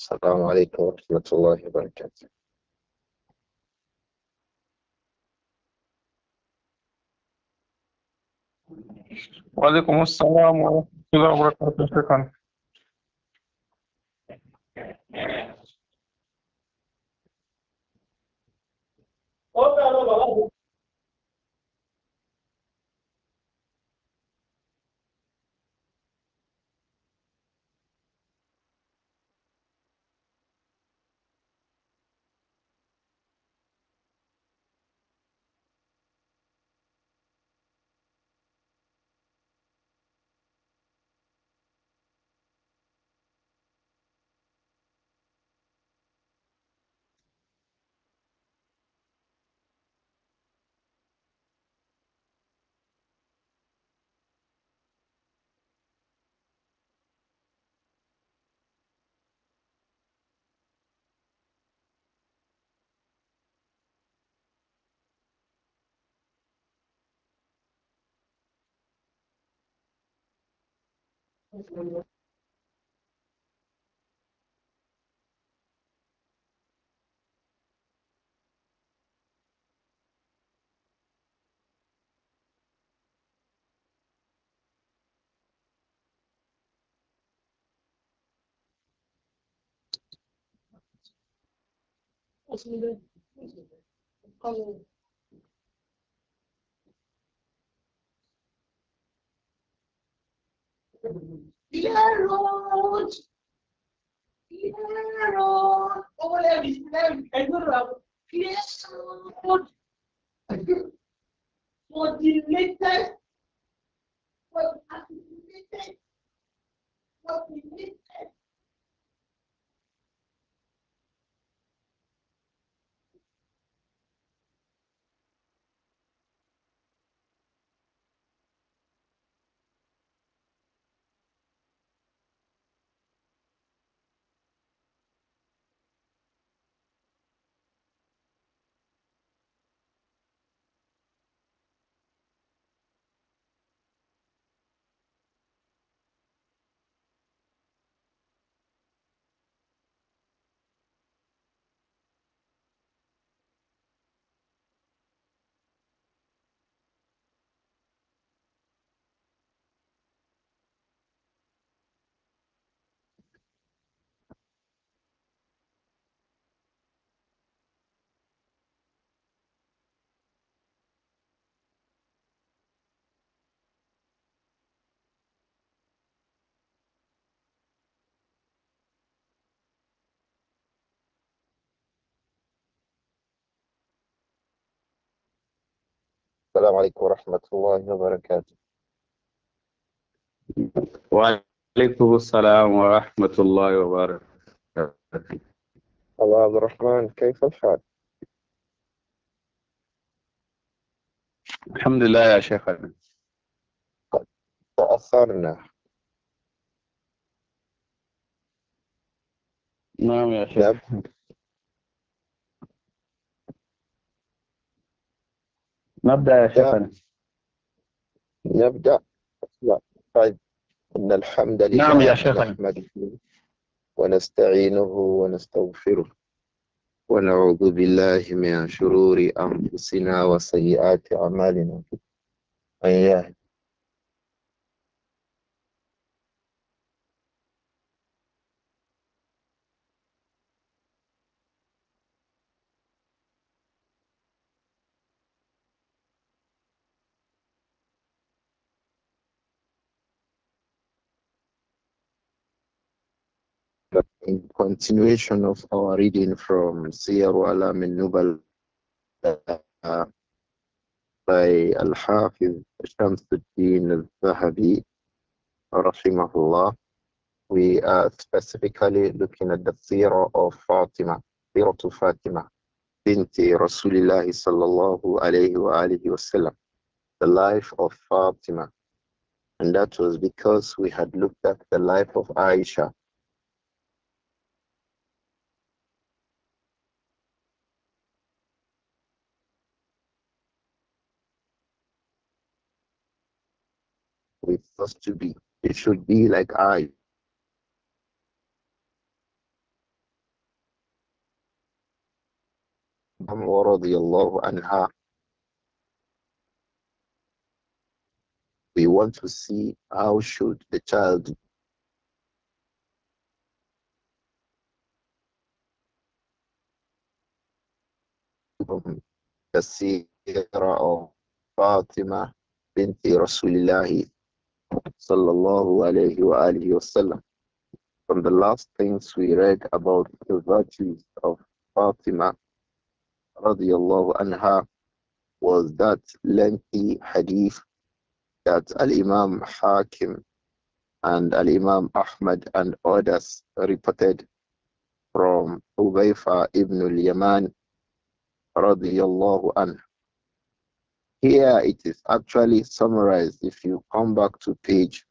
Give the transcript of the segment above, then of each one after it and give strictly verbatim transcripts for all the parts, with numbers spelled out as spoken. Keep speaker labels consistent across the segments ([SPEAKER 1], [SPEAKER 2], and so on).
[SPEAKER 1] السلام عليكم ورحمة الله وبركاته.
[SPEAKER 2] وعليكم السلام ورحمة الله وبركاته. شكرا.
[SPEAKER 1] السلام عليكم ورحمة الله وبركاته.
[SPEAKER 3] وعليكم السلام ورحمة الله وبركاته.
[SPEAKER 1] الله عبد الرحمن، كيف الحال؟
[SPEAKER 3] الحمد لله يا شيخنا.
[SPEAKER 1] تأثرنا.
[SPEAKER 3] نعم يا شيخ.
[SPEAKER 1] نب...
[SPEAKER 3] نبدأ يا
[SPEAKER 1] نبدأ
[SPEAKER 3] شيخنا.
[SPEAKER 1] نبدأ. لا. طيب، إن الحمد
[SPEAKER 3] نعم يا
[SPEAKER 1] لله
[SPEAKER 3] شيخنا.
[SPEAKER 1] نحمده ونستعينه ونستغفره ونعوذ بالله من شرور أنفسنا وسيئات أعمالنا. من يهد in continuation of our reading from Siyar Alam al-Nubal uh, by Al-Hafiz Shamsuddin al-Zahabi, rahimahullah. We are specifically looking at the Sirah of Fatima, Sirah to Fatima, binti Rasulullah sallallahu alayhi wa alihi wasallam, the life of Fatima. And that was because we had looked at the life of Aisha. We supposed to be, it should be like I. radiallahu anha, we want to see how should the child from the seerah of Fatima binti Rasulillahi sallallahu alayhi wa alihi wasallam. From the last things we read about the virtues of Fatima radiallahu anha was that lengthy hadith that Al-Imam Hakim and Al-Imam Ahmad and others reported from Ubayfa ibn al-Yaman radiyallahu anhu. Here it is actually summarized if you come back to page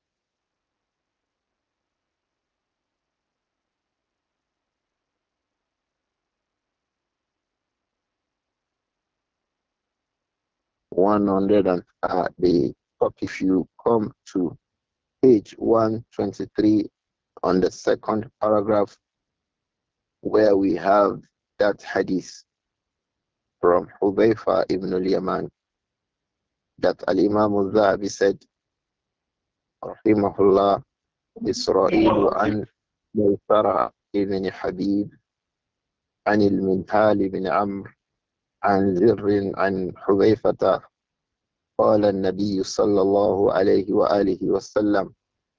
[SPEAKER 1] one hundred and uh, the top if you come to page one twenty-three on the second paragraph where we have that hadith from Hudayfa ibn al-Yaman that Al-Imam al-Zahabi said, Rahimahullah, Israel an Maytara ibn Habib عن المنهال بن عمرو عن ذر عن حذيفة قال النبي صلى الله عليه وآله وسلم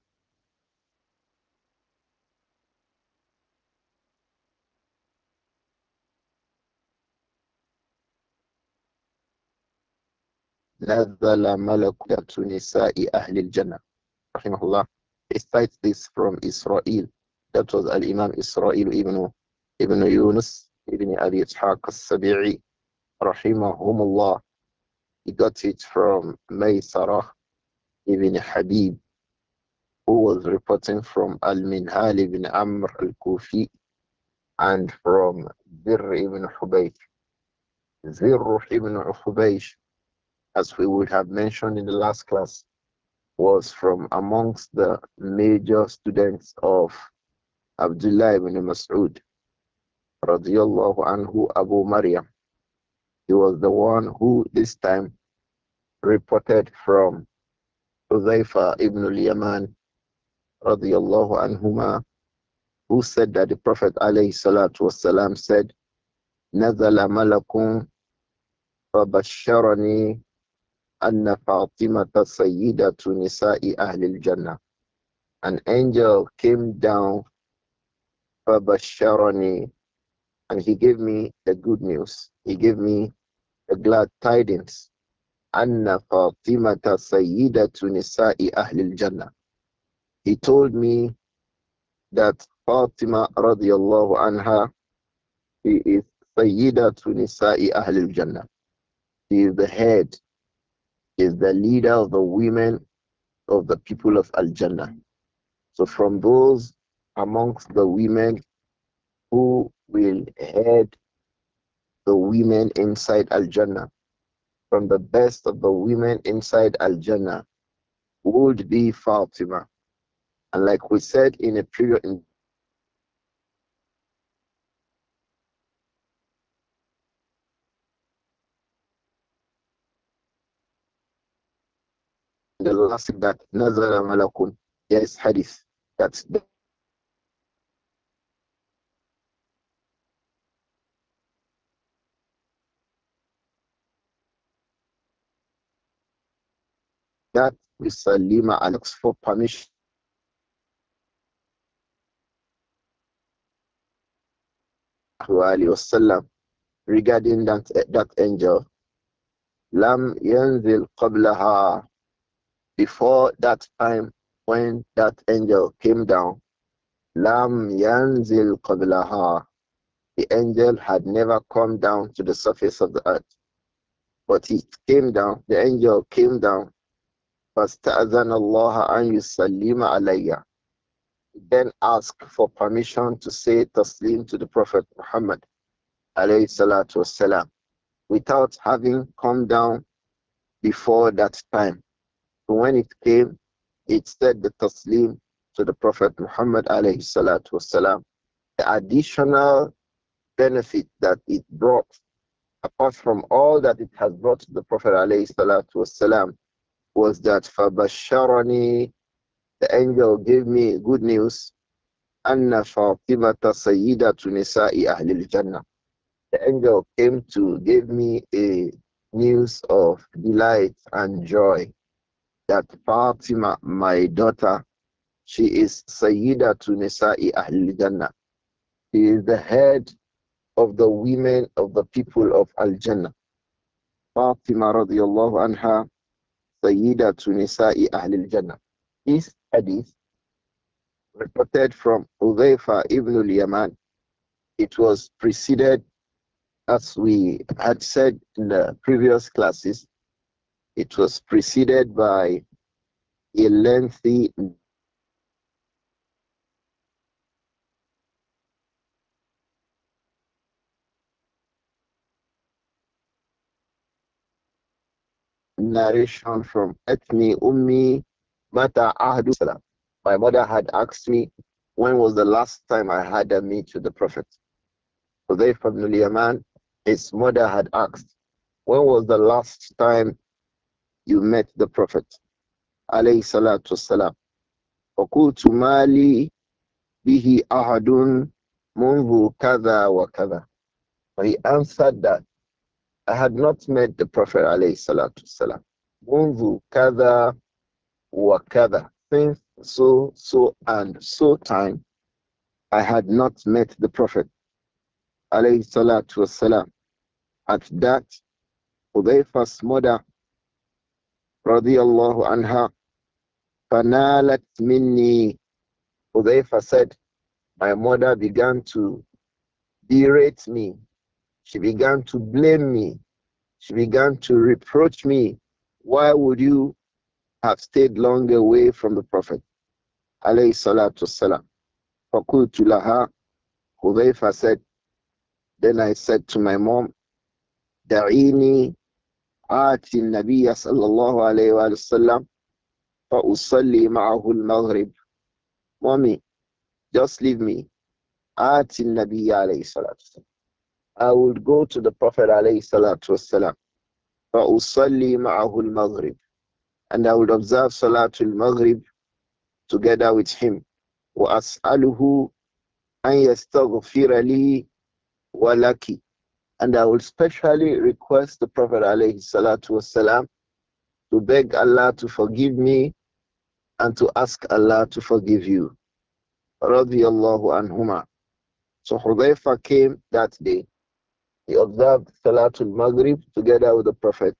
[SPEAKER 1] نزل ملكة نساء أهل الجنة رحمه الله. He cites this from Israel. That was Al-Imam Israel ibn, ibn Yunus ibn Abi Ishaq al-Sabi'i rahimahumullah. He got it from Maysarah ibn Habib, who was reporting from Al-Minhal ibn Amr al-Kufi and from Zirr ibn Hubaysh. Zirr ibn Hubaysh, as we would have mentioned in the last class, was from amongst the major students of Abdullah ibn Mas'ud, radiyallahu anhu, Abu Maryam. He was the one who this time reported from Huzaifa ibn al-Yaman, radiyallahu anhuma, who said that the Prophet alayhi salatu wasalam said, نزل ملك فبشرني أن فاطمة سيدة نساء أهل الجنة. An angel came down فبشرني, and he gave me the good news. He gave me the glad tidings. أن فاطمة سيدة نساء أهل الجنة. He told me that Fatima radiallahu anha, he is Sayyidatu Nisa'i Ahlul Jannah. He is the head, he is the leader of the women of the people of Al Jannah. So from those amongst the women who will head the women inside Al Jannah, from the best of the women inside Al Jannah would be Fatima. And like we said in a previous in the last that Nazara Malakun, yes, hadith. That's the that with Salima asks for permission wasallam, regarding that that angel. Lam yanzil qablaha, before that time when that angel came down. Lam yanzil qablaha, the angel had never come down to the surface of the earth, but he came down. The angel came down. فَاسْتَأْذَنَ اللَّهَ أَنْ يُسَلِّمَ عَلَيَّ, then asked for permission to say taslim to the Prophet Muhammad alayhi salatu wasalam, without having come down before that time. So when it came, it said the taslim to the Prophet Muhammad alayhi salatu wasalam. The additional benefit that it brought apart from all that it has brought to the Prophet والسلام, was that فَبَشَّرَنِي, the angel gave me good news, أَنَّ فَاطِمَةَ سَيِّدَةُ نِسَاءِ أَهْلِ الْجَنَّةِ. The angel came to give me a news of delight and joy that Fatima, my daughter, she is Sayyidatu Nisa'i Ahlil Jannah. She is the head of the women of the people of Al Jannah. Fatima radiallahu anha, Sayyidatu Nisa'i Ahlil Jannah. This hadith reported from Udhaifa ibn al-Yaman. It was preceded, as we had said in the previous classes, it was preceded by a lengthy narration from Ethni Ummi Mata Ahdu Salam. My mother had asked me, when was the last time I had a meet with the Prophet? So they from Yaman, his mother had asked, when was the last time you met the Prophet? Alayhi salatu salam. فقلت مالي به أحد منذ كذا وكذا. He answered that I had not met the Prophet alayhi salatu salam. منذ كذا وكذا. Since so, so, and so time, I had not met the Prophet alayhi salatu wasalam. At that, Hudayfa's mother, radiyallahu anha, fanalat minni. Hudayfa said, my mother began to berate me. She began to blame me. She began to reproach me. Why would you have stayed long away from the Prophet? Alayhi salatu wasalam. Fakultu laha. Hudayfa said, then I said to my mom, Da'ini ati nabiya sallallahu alayhi wa sallam fa usalli ma'ahu al-maghrib. Mommy, just leave me. Ati nabiya alayhi salatu. I would go to the Prophet alayhi salatu wasalam. Fa usalli ma'ahu al-maghrib. And I would observe salatul maghrib together with him. Wa as'aluhu an yastaghfira li wa laki. And I will specially request the Prophet alayhi salatu wasalam to beg Allah to forgive me and to ask Allah to forgive you. Radiyallahu anhuma. So Hudayfa came that day. He observed Salatul Maghrib together with the Prophet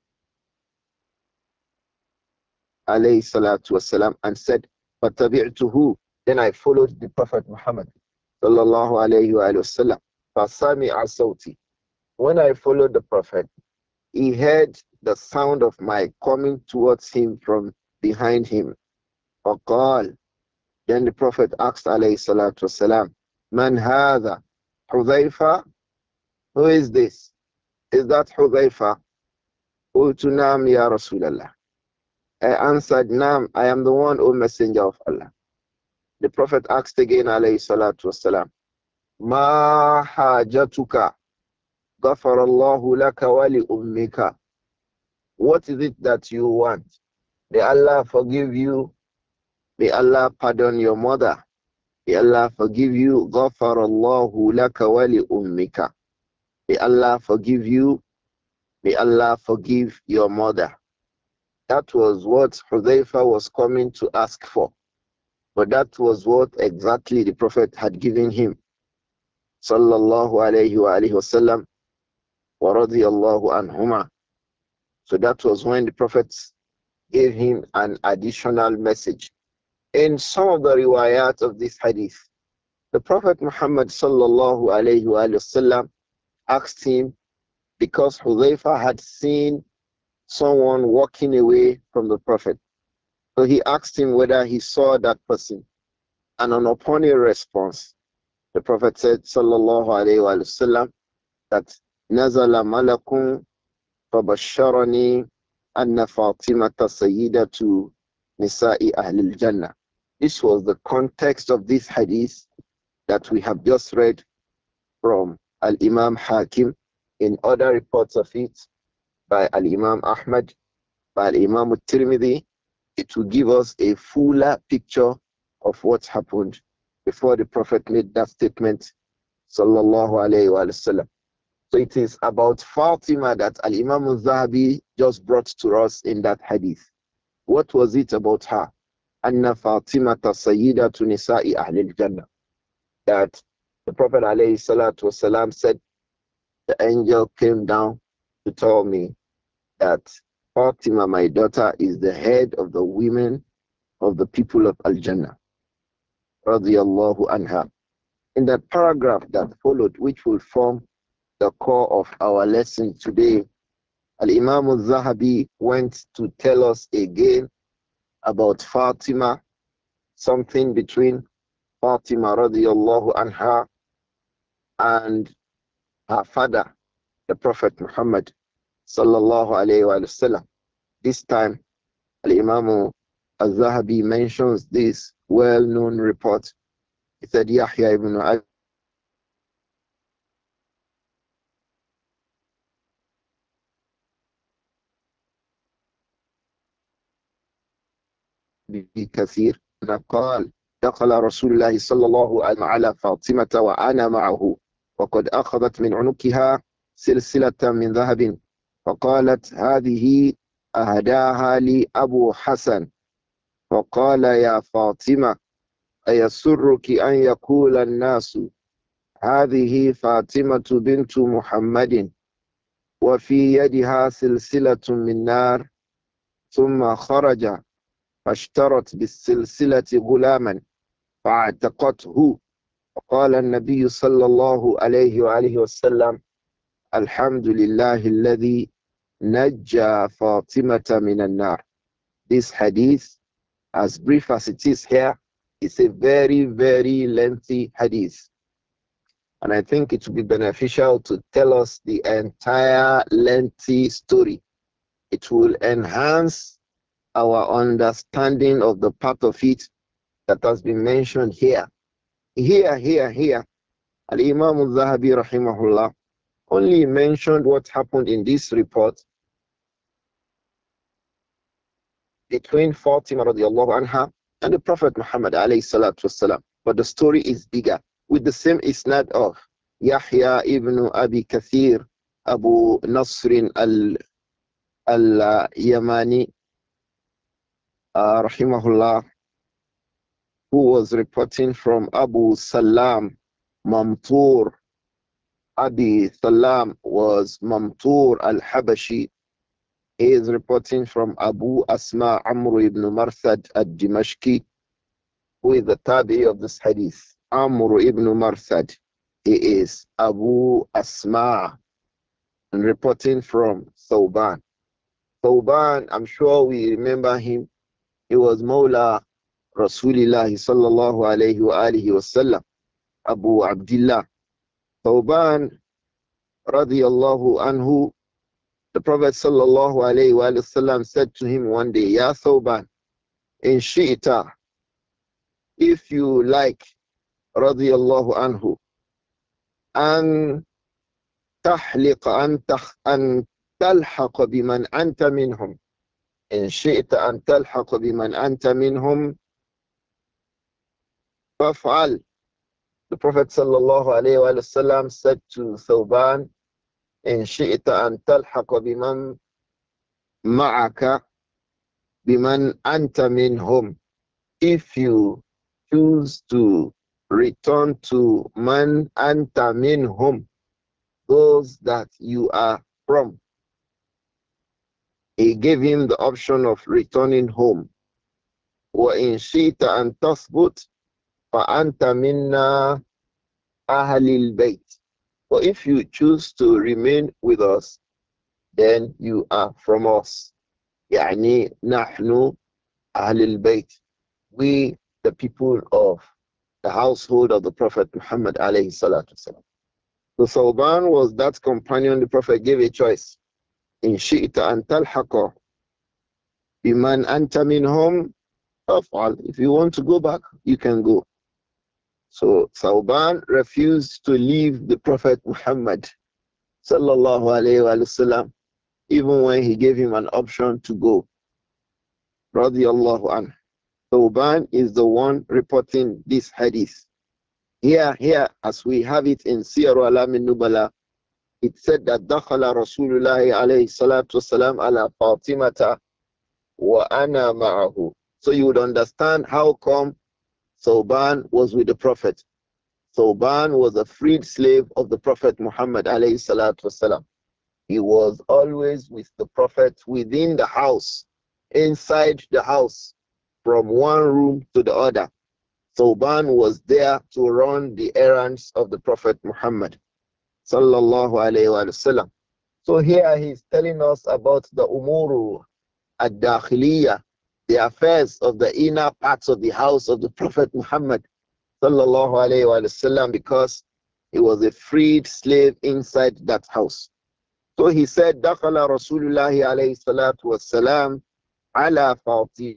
[SPEAKER 1] alayhi salatu wasalam and said, فَتَبِعْتُهُ. Then I followed the Prophet Muhammad sallallahu alayhi wa sallam. فَسَمِعَ صَوْتِي. When I followed the Prophet, he heard the sound of my coming towards him from behind him. فَقَالَ. Then the Prophet asked alayhi salatu wasalam, Man hadha? Hudhayfa? Who is this? Is that Hudhayfa? Qultu naam ya Rasulallah. I answered, Naam, I am the one, O Messenger of Allah. The Prophet asked again alayhi salatu wasalam, Ma hajatuka? Ghafarallahu laka wa li ummika. What is it that you want? May Allah forgive you. May Allah pardon your mother. May Allah forgive you. Ghafarallahu laka wa li ummika. May Allah forgive you. May Allah forgive your mother. That was what Hudhayfa was coming to ask for. But that was what exactly the Prophet had given him. Sallallahu alayhi wa alayhi wa sallam wa radiyallahu anhuma. So that was when the Prophet gave him an additional message. In some of the riwayat of this hadith, the Prophet Muhammad sallallahu alayhi wa sallam asked him, because Hudhayfa had seen someone walking away from the Prophet. So he asked him whether he saw that person. And on upon a response, the Prophet said, sallallahu alayhi wa sallam, that Nazala malakun fabasharani anna Fatimata sayyidatu nisa'i ahlil jannah. This was the context of this hadith that we have just read from Al-Imam Hakim in other reports of it by Al-Imam Ahmad, by Al-Imam Tirmidhi, it will give us a fuller picture of what happened before the Prophet made that statement, sallallahu alayhi wa sallam. So it is about Fatima that Al-Imam al-Zahabi just brought to us in that hadith. What was it about her? Anna Fatima sayyidatu nisa'i ahlil jannah. That the Prophet alayhi salatu wasalam said, the angel came down to tell me that Fatima, my daughter, is the head of the women of the people of Al-Jannah. Radiyallahu anha. In that paragraph that followed, which will form the core of our lesson today, Al-Imam al-Zahabi went to tell us again about Fatima, something between Fatima radiyallahu anha and her father, the Prophet Muhammad sallallahu alayhi wa sallam. This time, Al-Imam al-Zahabi mentions this well-known report. He said, Yahya ibn Abi كثير قال دخل رسول الله صلى الله عليه وسلم على فاطمة وأنا معه وقد أخذت من عنقها سلسلة من ذهب فقالت هذه أهداها لي أبو حسن فقال يا فاطمة أيسرك أن يقول الناس هذه فاطمة بنت محمد وفي يدها سلسلة من نار ثم خرج فاشترت بالسلسلة غلاما فاعتقته فقال النبي صلى الله عليه وآله وسلم الحمد لله الذي نجى فاطمة من النار. This hadith, as brief as it is here, is a very, very lengthy hadith. And I think it would be beneficial to tell us the entire lengthy story. It will enhance our understanding of the part of it that has been mentioned here. Here, here, here. Al-Imam al-Zahabi rahimahullah only mentioned what happened in this report between Fatima radiallahu anha and the Prophet Muhammad alayhi salatu wasalam. But the story is bigger, with the same isnad of Yahya ibn Abi Kathir, Abu Nasrin al-Yamani, uh, rahimahullah, who was reporting from Abu Salam Mamtur. Abi Salam was Mamtur al-Habashi. He is reporting from Abu Asma Amr ibn Marsad al-Dimashqi, who is the tabi of this hadith. Amr ibn Marsad, he is Abu Asma, and reporting from Thawban. Thawban, I'm sure we remember him. He was Mawla Rasulullah sallallahu alayhi wa alihi wasallam, Abu Abdullah. Thawban radiyallahu anhu, the Prophet sallallahu alayhi wa sallam said to him one day, Ya Thawban, in shi'ita, if you like, radiyallahu anhu, an tahliq an an talhaq biman anta minhum, in shi'ita an talhaq biman anta minhum, faf'al. The Prophet sallallahu alayhi wa sallam said to Thawban, in shi'ita an talhaq biman ma'aka biman anta minhum, if you choose to return to man anta minhum, those that you are from. He gave him the option of returning home. وَإِنْ شِئْتَ أَنْ تَثْبُتْ فَأَنْتَ مِنَّا أَهْلِ الْبَيْتِ. But if you choose to remain with us, then you are from us. يعني نحن أهل البيت. We, the people of the household of the Prophet Muhammad alayhi salatu wasalam. So Thawban was that companion the Prophet gave a choice. In shi'ta an talhaqa biman anta minhum faf'al. If you want to go back, you can go. So Thawban refused to leave the Prophet Muhammad sallallahu alayhi wa sallam, even when he gave him an option to go. Radiallahu anhu. Thawban is the one reporting this hadith. Here, here, as we have it in Siyar Alam Nubala, it said that Dakhala Rasulullah alayhi salatu wasalam ala Fatimata wa ana ma'ahu. So you would understand how come Thawban was with the Prophet. Thawban was a freed slave of the Prophet Muhammad alayhi salatu wasalam. He was always with the Prophet within the house, inside the house, from one room to the other. Thawban was there to run the errands of the Prophet Muhammad sallallahu alayhi wa sallam. So here he's telling us about the umuru ad-dakhiliyah, the affairs of the inner parts of the house of the Prophet Muhammad sallallahu alayhi wa sallam, because he was a freed slave inside that house. So he said, Dakhala Rasulullahi alayhi salatu wassalam ala Fatima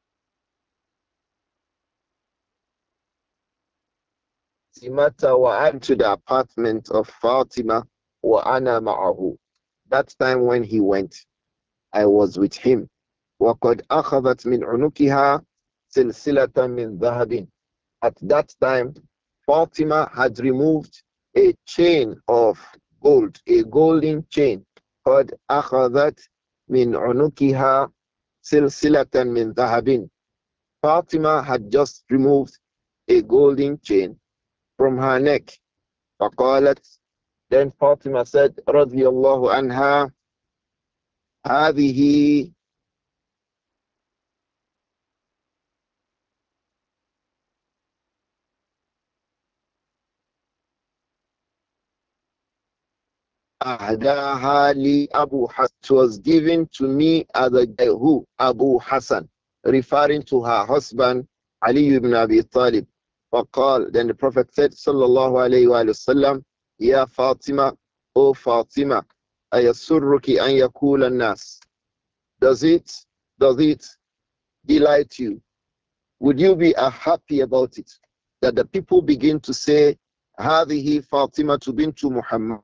[SPEAKER 1] wa to the apartment of Fatima wa ana ma'ahu. That time when he went, I was with him. وَقَدْ أَخَذَتْ مِنْ عُنُكِهَا سِلْسِلَةً مِنْ ذَهَبٍ. At that time, Fatima had removed a chain of gold, a golden chain. قَدْ أَخَذَتْ مِنْ عُنُكِهَا سِلْسِلَةً مِنْ ذَهَبٍ. Fatima had just removed a golden chain from her neck. فقالت, then Fatima said, رضي الله عنها, هذه أهداها لي أبو حسن. It was given to me as a who? Abu Hassan, referring to her husband Ali ibn Abi Talib. فقال, then the Prophet said, صلى الله عليه وآله وسلم, يا فاطمة, O Fatima, أيسرك أن يقول الناس. Does it, does it delight you? Would you be uh, happy about it? That the people begin to say, هذه فاطمة بنت محمد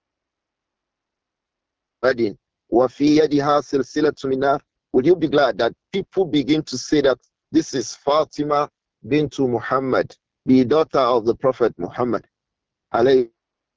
[SPEAKER 1] وفي يدها سلسلة من نار. Would you be glad that people begin to say that this is Fatima bint Muhammad, the daughter of the Prophet Muhammad alayhi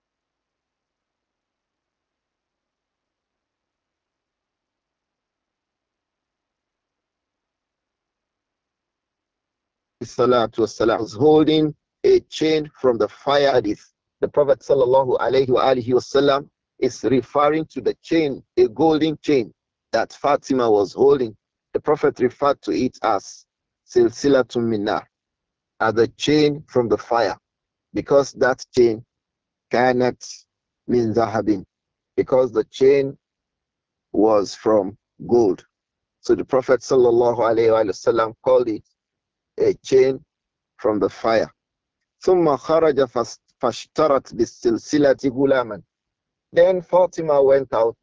[SPEAKER 1] salatu wasalam, was holding a chain from the fire hadith. The Prophet sallallahu alayhi wa alihi wasallam is referring to the chain, a golden chain that Fatima was holding. The Prophet referred to it as silsilatun minnar, as a chain from the fire, because that chain kanat min zahabin, because the chain was from gold. So the Prophet sallallahu alayhi wa sallam called it a chain from the fire. ثم خرج فاشترت بالسلسلة غلاما. Then Fatima went out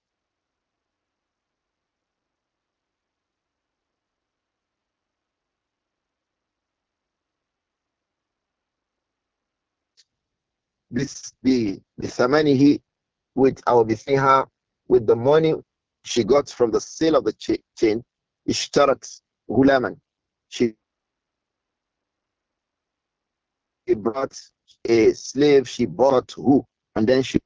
[SPEAKER 1] this the the samanihi with our bisiha, with the money she got from the sale of the cha- chain. اشترت غلاما. She brought a slave, she bought who, and then she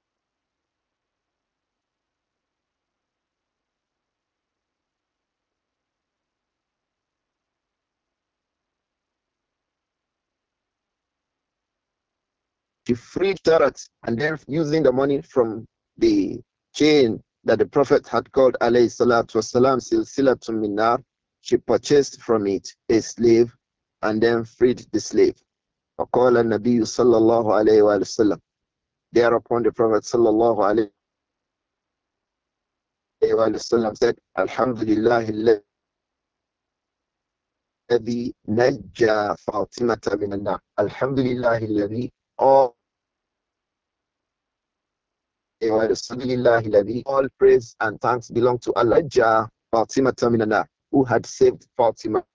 [SPEAKER 1] she freed Tarat, and then using the money from the chain that the Prophet had called alayhi salatu wasalam silsilatun minar, she purchased from it a slave and then freed the slave. فقال النبي صلى الله عليه وسلم. Thereupon the Prophet صلى الله عليه وسلم said, الحمد لله الذي نجى فاطمة من النار. الحمد لله الذي all all praise and thanks belong to Allah Jah Fatima Taminana, who had saved Fatima.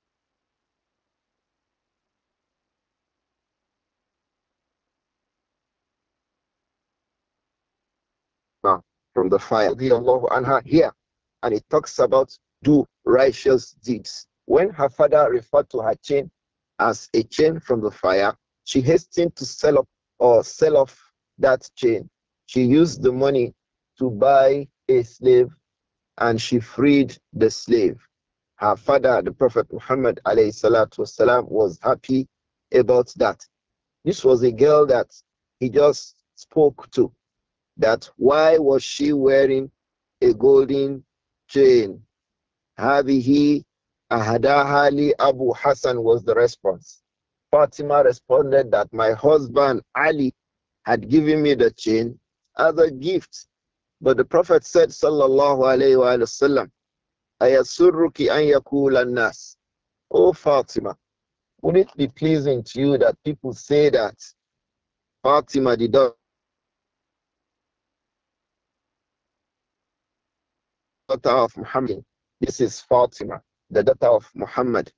[SPEAKER 1] from the fire. Anha here, and it talks about do righteous deeds. When her father referred to her chain as a chain from the fire, she hastened to sell up or sell off that chain. She used the money to buy a slave, and she freed the slave. Her father, the Prophet Muhammad alayhi salatu wasalam, was happy about that. This was a girl that he just spoke to. That why was she wearing a golden chain? Hadihi ahadaha li Abu Hassan was the response. Fatima responded that my husband Ali had given me the chain as a gift. But the Prophet said, Sallallahu Alaihi Wasallam, Ayasurruki an yakula nas. Oh Fatima, would it be pleasing to you that people say that Fatima, the daughter of Muhammad, this is Fatima, the daughter of Muhammad.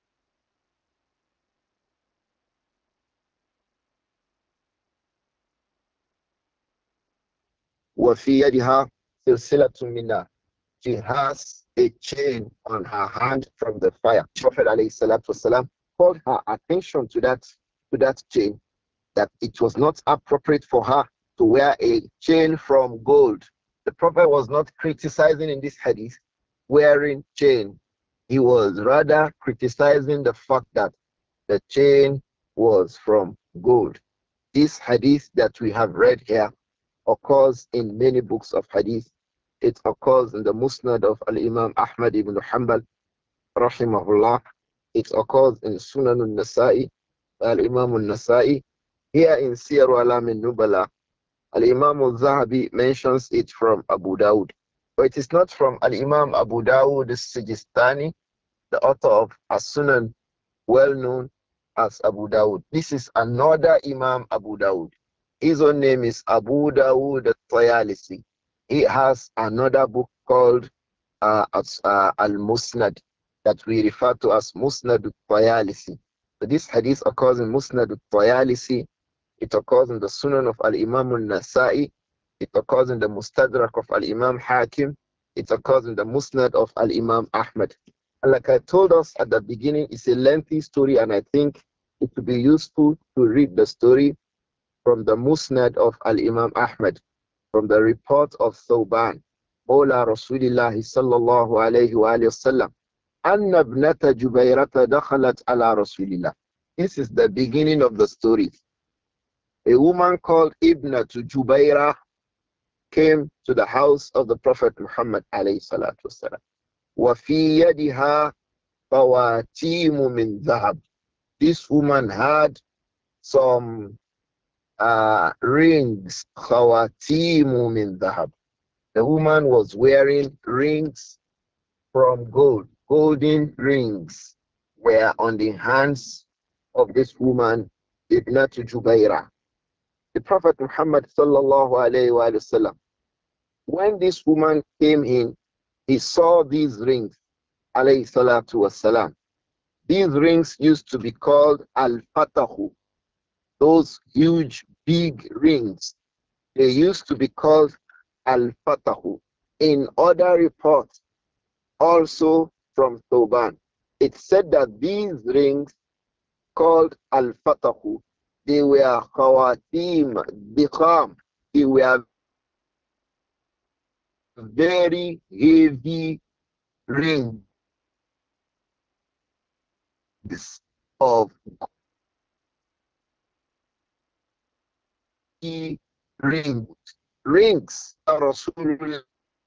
[SPEAKER 1] وفي يدها سلسلة من نار. She has a chain on her hand from the fire. Prophet ﷺ called her attention to that, to that chain, that it was not appropriate for her to wear a chain from gold. The Prophet was not criticizing in this hadith wearing chain. He was rather criticizing the fact that the chain was from gold. This hadith that we have read here occurs in many books of hadith. It occurs in the Musnad of Al-Imam Ahmad ibn Hanbal, rahimahullah. It occurs in Sunan al-Nasa'i, Al-Imam al-Nasa'i. Here in Siyar Alam al-Nubala, Al-Imam al-Zahabi mentions it from Abu Dawud. But it is not from Al-Imam Abu Dawud al-Sijistani, the author of As-Sunan, well known as Abu Dawud. This is another Imam Abu Dawud. His own name is Abu Dawud al-Tayalisi. He has another book called uh, uh, Al-Musnad that we refer to as Musnad al-Tayalisi. So this hadith occurs in Musnad al-Tayalisi. It occurs in the Sunan of Al-Imam al-Nasa'i. It occurs in the Mustadrak of Al-Imam Hakim. It occurs in the Musnad of Al-Imam Ahmad. And like I told us at the beginning, it's a lengthy story, and I think it would be useful to read the story from the Musnad of Al-Imam Ahmad, from the report of Thawban, Mawla Rasulillah sallallahu alayhi wa sallam, Anna ibnata Jubayrata dakhalat ala Rasulillah. This is the beginning of the story. A woman called Ibnatu Jubayra came to the house of the Prophet Muhammad alayhi salatu wasalam. Wa fi yadiha fawatimu min dhahab. This woman had some uh, rings, khawatimu min dhahab. The woman was wearing rings from gold. Golden rings were on the hands of this woman, Ibnatu Jubayra. The Prophet Muhammad sallallahu alayhi wa sallam, when this woman came in, he saw these rings, alayhi salatu wasalam. These rings used to be called al-fatahu. Those huge, big rings, they used to be called al-fatahu. In other reports, also from Thoban, it said that these rings called al-fatahu, they were khawatim, bikham. They were very heavy rings of rings. Rings. Rasulullah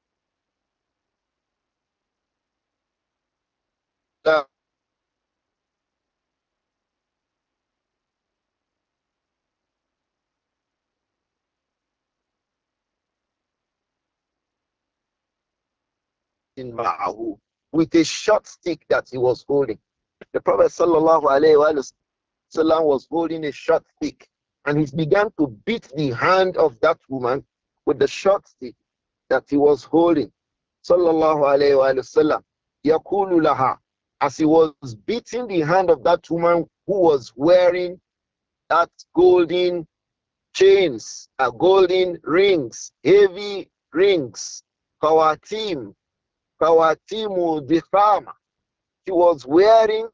[SPEAKER 1] with a short stick that he was holding. The Prophet sallallahu alaihi wasallam was holding a short stick, and he began to beat the hand of that woman with the short stick that he was holding. Sallallahu alaihi wasallam. Yaqulu laha, as he was beating the hand of that woman who was wearing that golden chains, uh, golden rings, heavy rings, kawatim, kawatimu dikhama. She was wearing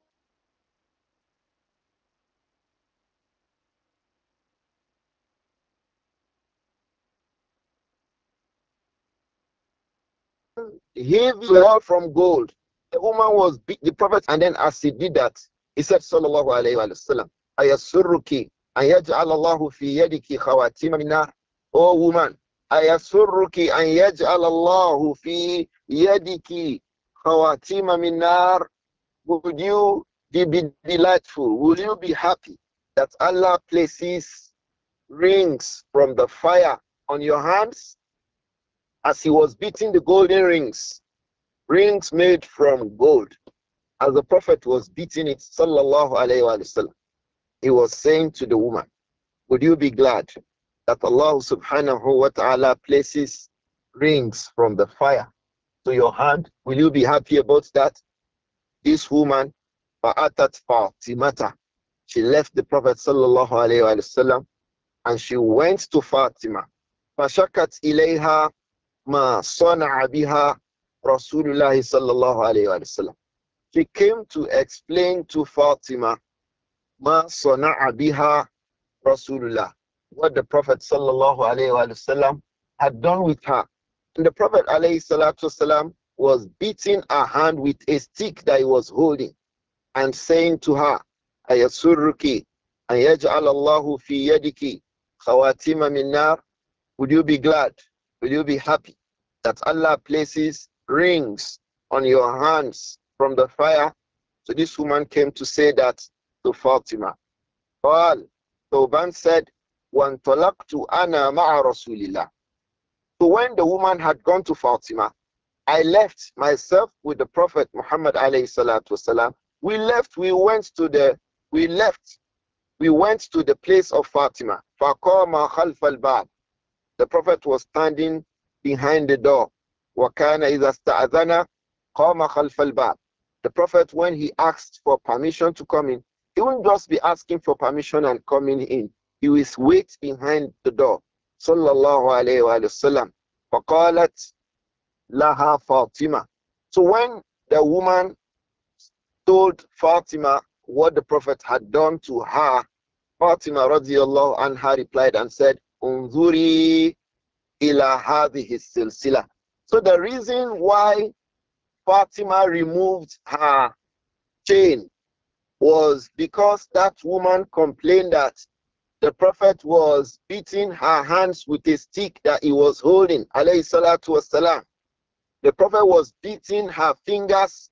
[SPEAKER 1] heavy all from gold. The woman was beat the prophet, and then as he did that, he said, Sallallahu Alaihi Wasallam, Ayasurruki, an yaj'al Allahu fi yadiki khawatima min nar. Oh woman, Ayasurruki, an yaj'al Allahu fi yadiki khawatima min nar. Would you be delightful? Will you be happy that Allah places rings from the fire on your hands? As he was beating the golden rings, rings made from gold, as the Prophet was beating it, sallallahu alayhi wa sallam, he was saying to the woman, would you be glad that Allah subhanahu wa ta'ala places rings from the fire to your hand? Will you be happy about that? This woman, fa'atat Fatimata, she left the Prophet sallallahu alayhi wa sallam and she went to Fatima. Fashakat ilayha ma sana'a biha Rasulullah sallallahu alayhi wa sallam. She came to explain to Fatima ma sana'a biha Rasulullah, what the Prophet sallallahu alayhi wa sallam had done with her. And the Prophet alayhi salatu wasalam was beating her hand with a stick that he was holding and saying to her, Ayasurruki an yaj'al Allahu fi yadiki khawatima min nar. Would you be glad? Will you be happy that Allah places rings on your hands from the fire? So this woman came to say that to Fatima. Qal, Tawban said, وَانْطَلَقْتُ أَنَا مَعَ رَسُولِ اللَّهِ. So when the woman had gone to Fatima, I left myself with the Prophet Muhammad alayhi salatu wasalam. We left, we went to the, we left, we went to the place of Fatima. فَقَامَ خَلْفَ الْبَابِ. The Prophet was standing behind the door. وَكَانَ إِذَا اسْتَأْذَنَ قَامَ خَلْفَ الْبَابِ. The Prophet, when he asked for permission to come in, he wouldn't just be asking for permission and coming in. He will wait behind the door. Sallallahu alayhi wa sallam. فَقَالَتْ لَهَا فَاطِمَةٌ. So when the woman told Fatima what the Prophet had done to her, Fatima radiallahu anha replied and said, Unzuri ila hadhihi silsila. So the reason why Fatima removed her chain was because that woman complained that the Prophet was beating her hands with a stick that he was holding, alayhi salatu wasalam. The Prophet was beating her fingers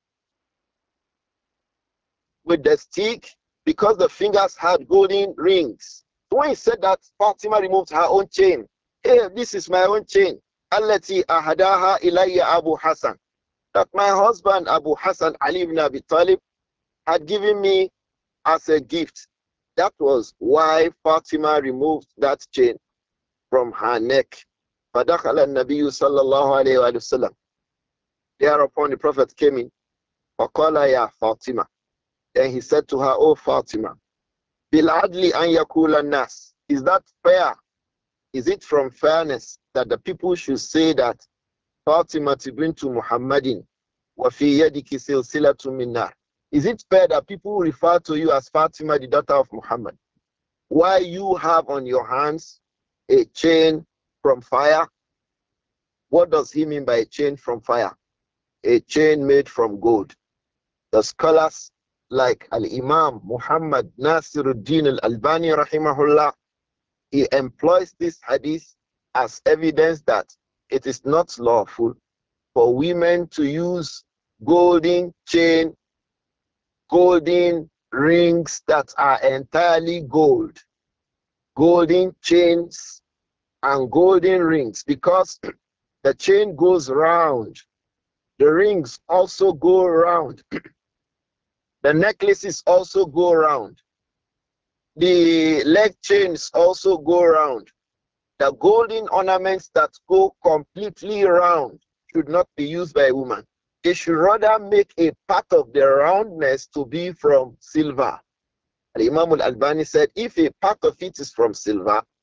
[SPEAKER 1] with the stick because the fingers had golden rings. So when he said that, Fatima removed her own chain. Hey, this is my own chain. Allati ahadaha ilayya Abu Hassan. That my husband Abu Hassan Ali ibn Abi Talib had given me as a gift. That was why Fatima removed that chain from her neck. فَدَخَلَ النَّبِيُّ صَلَّى اللَّهُ عَلَيْهِ وَسَلَّمَ. Thereupon the Prophet came in. فَقَالَ يَا Fatima. Then he said to her, O Fatima, بِالْعَدْلِ أَنْ يَكُولَ النَّاسِ. Is that fair? Is it from fairness that the people should say that Fatima bintu Muhammadin wa fi yadiki silsilatu min nar? Is it fair that people refer to you as Fatima, the daughter of Muhammad, while you have on your hands a chain from fire? What does he mean by a chain from fire? A chain made from gold. The scholars like Al-Imam Muhammad Nasiruddin Al-Albani rahimahullah, he employs this hadith as evidence that it is not lawful for women to use golden chain, golden rings that are entirely gold, golden chains and golden rings, because the chain goes round, the rings also go round, the necklaces also go round, the leg chains also go round. The golden ornaments that go completely round should not be used by a woman. They should rather make a part of the roundness to be from silver. Imam Al-Albani said, if a part of it is from silver,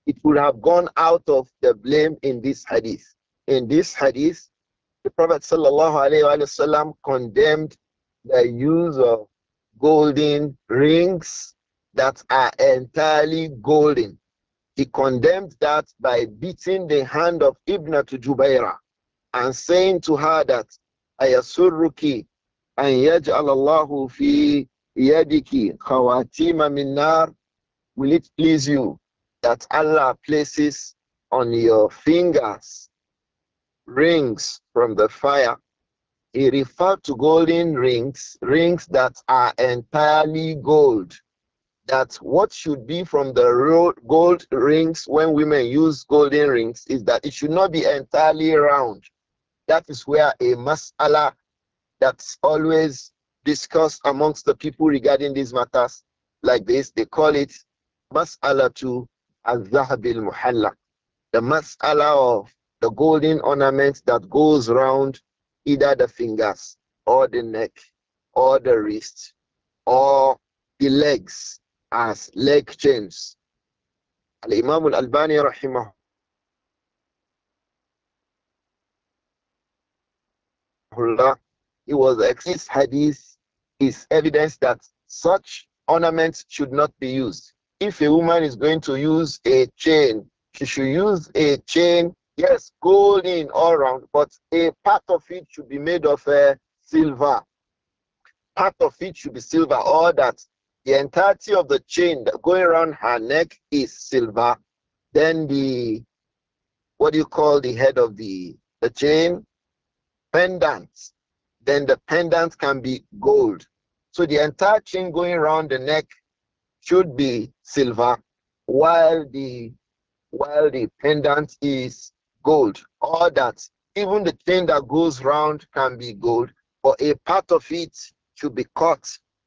[SPEAKER 1] it would have gone out of the blame in this hadith. In this hadith, the Prophet ﷺ condemned the use of golden rings that are entirely golden. He condemned that by beating the hand of Ibn Jubayra and saying to her that Ayasurruki an yaj'al Allahu fi yadiki khawatima min nar. Will it please you that Allah places on your fingers rings from the fire? He referred to golden rings, rings that are entirely gold. That what should be from the gold rings when women use golden rings is that it should not be entirely round. That is where a mas'ala that's always discussed amongst the people regarding these matters like this, they call it mas'ala to al-zahab al-muhalla, the mas'ala of the golden ornament that goes round either the fingers or the neck or the wrist or the legs as leg chains. Al-Imam al-Albani rahimahullah, he was this hadith is evidence that such ornaments should not be used. If a woman is going to use a chain, she should use a chain, yes, golden all around, but a part of it should be made of uh, silver. Part of it should be silver, or that the entirety of the chain that going around her neck is silver. Then the, what do you call the head of the, the chain? Pendant. Then the pendant can be gold. So the entire chain going around the neck should be silver, while the while the pendant is gold. Or that even the chain that goes round can be gold, but a part of it should be cut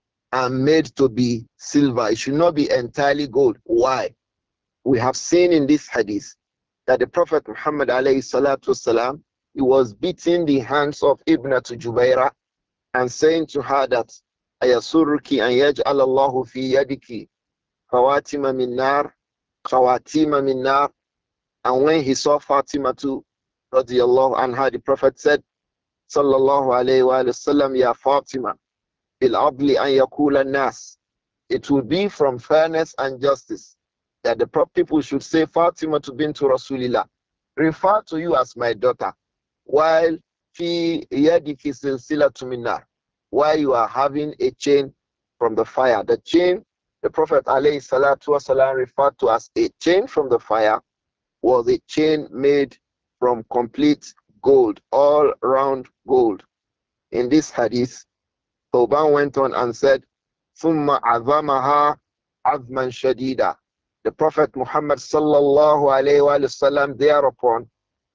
[SPEAKER 1] and made to be silver. It should not be entirely gold. Why? We have seen in this hadith that the Prophet Muhammad alayhi salatu wasalam, he was beating the hands of Ibn Jubayra and saying to her that Ayasurruki an yaj'al Allahu fi yadiki khawatima min nar, khawatima min nar. And when he saw Fatima too, radiyallahu anha, the Prophet said, sallallahu alayhi wa sallam, ya Fatima, bil adli an yakula nas. It will be from fairness and justice that the people should say Fatima to bintu Rasulillah, refer to you as my daughter, while fi yadiki silsilatu min nar, while you are having a chain from the fire. The chain the Prophet alayhi salatu wasalam referred to as a chain from the fire was a chain made from complete gold, all round gold. In this hadith, Thoban went on and said, ثُمَّ عَظَمَهَا عَظْمًا شَدِيدًا. The Prophet Muhammad sallallahu alayhi wa sallam thereupon,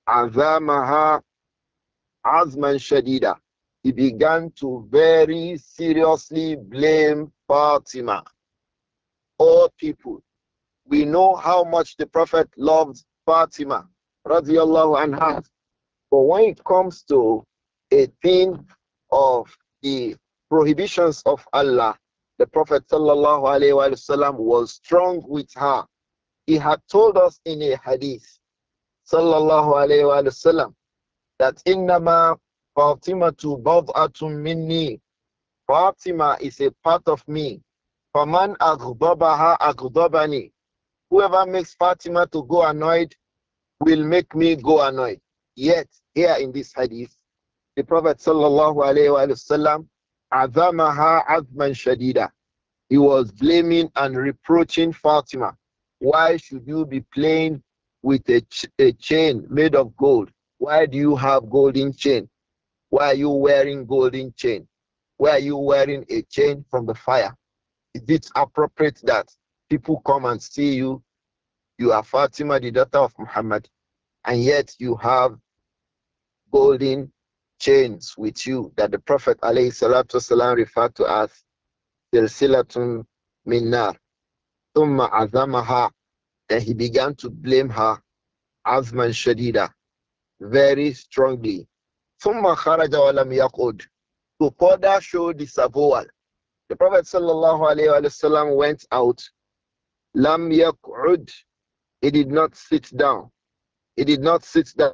[SPEAKER 1] عَظَمَهَا عَظْمًا شَدِيدًا. He began to very seriously blame Fatima. All people, we know how much the Prophet loved Fatima, radiallahu anha. But when it comes to a thing of the prohibitions of Allah, the Prophet sallallahu alaihi wasallam was strong with her. He had told us in a hadith, sallallahu alaihi wasallam, that innama Fatimatu bad'atun minni. Fatima is a part of me. Faman aghdabaha aghdabani. Whoever makes Fatima to go annoyed will make me go annoyed. Yet, here in this hadith, the Prophet sallallahu alayhi wa sallam, azamaha azman shadida. He was blaming and reproaching Fatima. Why should you be playing with a, ch a chain made of gold? Why do you have golden chain? Why are you wearing golden chain? Why are you wearing a chain from the fire? Is it appropriate that people come and see you? You are Fatima, the daughter of Muhammad, and yet you have golden chains with you that the Prophet alayhi salatu wasalam referred to as silsilatun min nar. Thumma azamaha. And he began to blame her azman shadida, very strongly. Thumma kharaja wa lam yaqud. To further show disavowal, the Prophet sallallahu alayhi wa sallam went out. Lam yaqud. He did not sit down. He did not sit down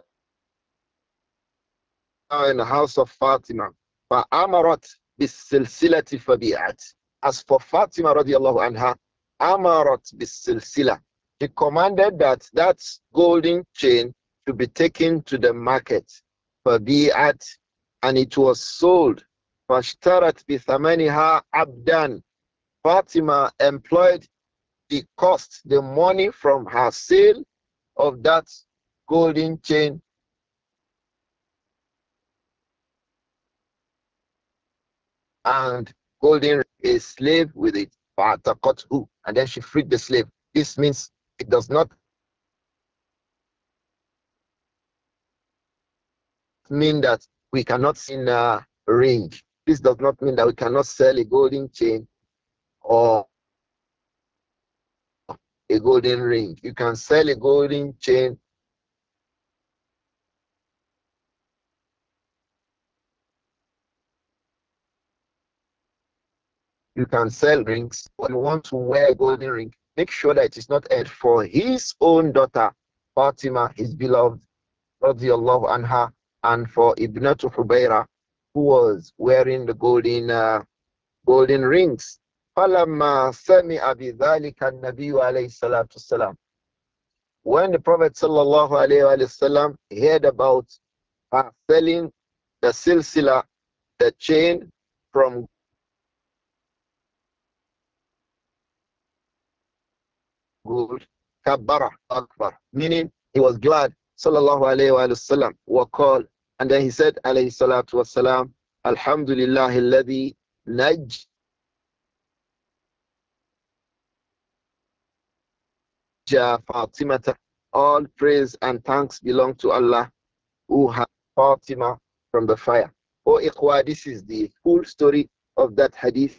[SPEAKER 1] in the house of Fatima. فَأَمَرَتْ بِالسِّلْسِلَةِ فَبِيعَتْ. As for Fatima radiallahu anha, أَمَرَتْ بِالسِّلْسِلَةِ. He commanded that that golden chain should be taken to the market. فَبِيعَتْ. And it was sold. فَاشْتَرَتْ بِثَمَنِهَا عَبْدًا. Fatima employed the cost, the money from her sale of that golden chain and golden a slave with it. فَأَعْتَقَتْهُ. And then she freed the slave. This means it does not mean that we cannot sell a ring. This does not mean that we cannot sell a golden chain or a golden ring. You can sell a golden chain. You can sell rings. When you want to wear a golden ring, make sure that it is not aired for his own daughter, Fatima, his beloved, radiallahu anha, and for Ibnatu Hubayra, who was wearing the golden uh, golden rings. فَلَمَّا سَمِعَ بِذَلِكَ النَّبِيُّ عَلَيْهِ الصَّلَاةُ وَالسَّلَامُ. When the Prophet sallallahu alayhi wa sallam heard about her selling the silsila, the chain from gold, kabbara akbar, meaning he was glad, sallallahu alayhi wa sallam, wa call, and then he said, alayhi salatu wa salam, alhamdulillahi alladhi najja Fatimata. All praise and thanks belong to Allah who has Fatima from the fire. Oh Ikhwa, this is the full story of that hadith.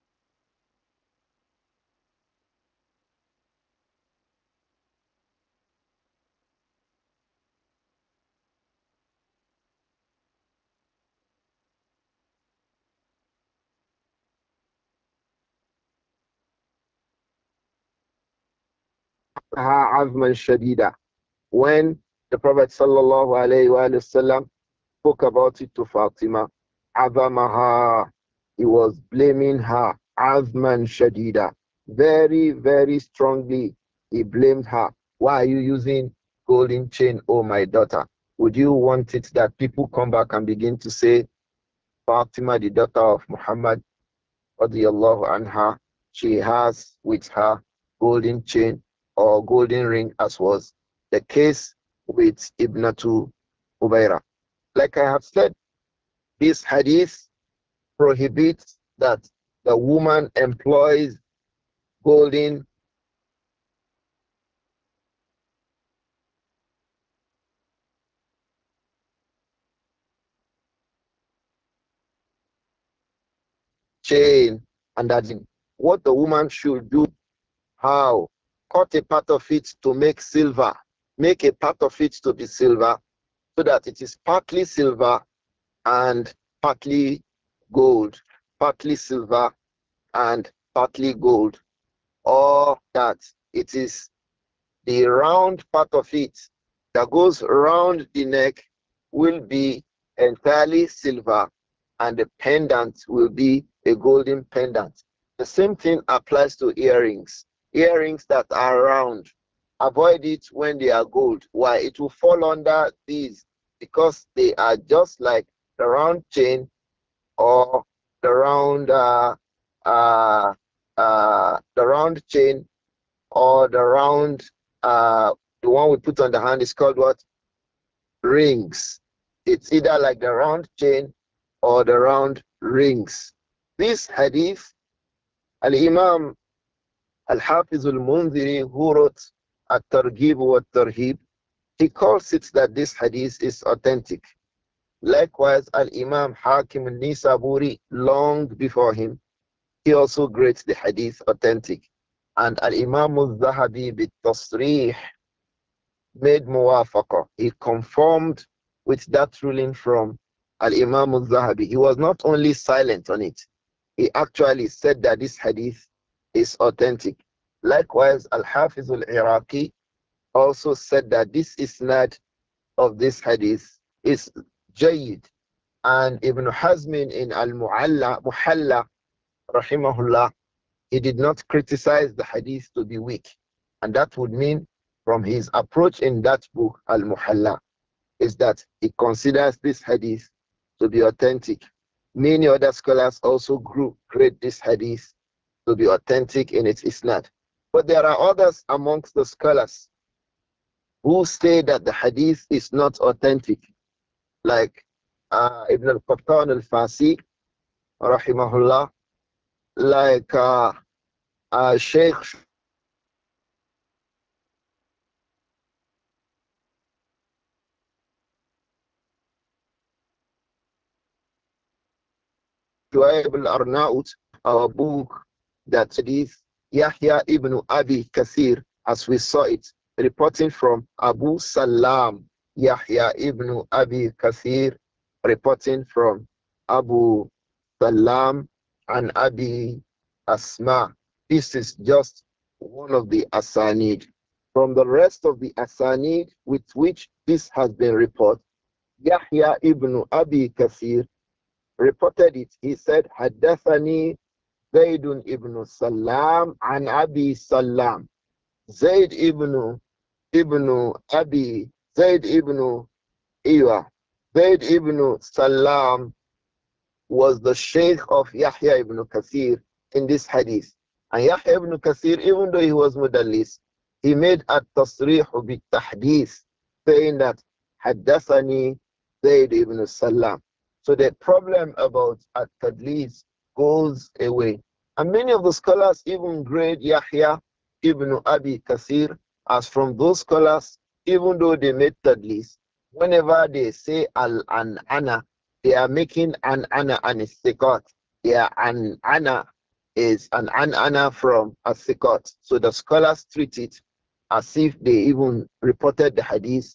[SPEAKER 1] Azman Shadida. When the Prophet sallallahu alayhi wa sallam spoke about it to Fatima, Azamaha, he was blaming her, Azman Shadida, very, very strongly. He blamed her. Why are you using golden chain, oh my daughter? Would you want it that people come back and begin to say, Fatima, the daughter of Muhammad, radiallahu anha, she has with her golden chain or golden ring, as was the case with Ibnatu Ubayra. Like I have said, this hadith prohibits that the woman employs golden chain, and that what the woman should do, how cut a part of it to make silver, make a part of it to be silver, so that it is partly silver and partly gold, partly silver and partly gold, or that it is the round part of it that goes around the neck will be entirely silver, and the pendant will be a golden pendant. The same thing applies to earrings. Earrings that are round, avoid it when they are gold. Why? It will fall under these because they are just like the round chain or the round uh, uh, uh, the round chain or the round uh, the one we put on the hand is called what? Rings. It's either like the round chain or the round rings. This hadith, Al-Imam Al-Hafiz Al-Munziri, who wrote At-Targhib wa Tarhib, he calls it that this hadith is authentic. Likewise, Al-Imam Hakim Al-Nisaburi, long before him, he also grades the hadith authentic. And Al-Imam Al-Zahabi bit-Tasrih made muwafaqa. He conformed with that ruling from Al-Imam Al-Zahabi. He was not only silent on it, he actually said that this hadith is authentic. Likewise, Al-Hafiz Al-Iraqi, also said that this isnad of this hadith is jayyid. And Ibn Hazmin in Al-Mu'alla, Muhalla, rahimahullah, he did not criticize the hadith to be weak. And that would mean from his approach in that book, Al-Muhalla, is that he considers this hadith to be authentic. Many other scholars also group grade this hadith to be authentic in its isnad. But there are others amongst the scholars who say that the hadith is not authentic, like uh, Ibn al-Qattan al-Fasi, rahimahullah, like uh, uh, Sheikh Shuaib al-Arnaut, our book that hadith Yahya ibn Abi Kathir, as we saw it, reporting from Abu Salam, Yahya ibn Abi Kathir, reporting from Abu Salam and Abi Asma. This is just one of the asanid. From the rest of the asanid with which this has been reported, Yahya ibn Abi Kathir reported it. He said, Haddathani Zaydun ibn Salam an Abi Salam. Zayd ibn ibn Abi, Zayd ibn Iwa. Zayd ibn Salam was the Sheikh of Yahya ibn Kathir in this hadith. And Yahya ibn Kathir, even though he was Mudallis, he made a tasrih bi tahdith, saying that Haddathani Zayd ibn Salam. So the problem about at-tadlis goes away. And many of the scholars even grade Yahya ibn Abi Kathir as from those scholars, even though they made tadlis, whenever they say al-an-ana, they are making an ana and istiqat. They are an ana is an an ana from a siqat. So the scholars treat it as if they even reported the hadith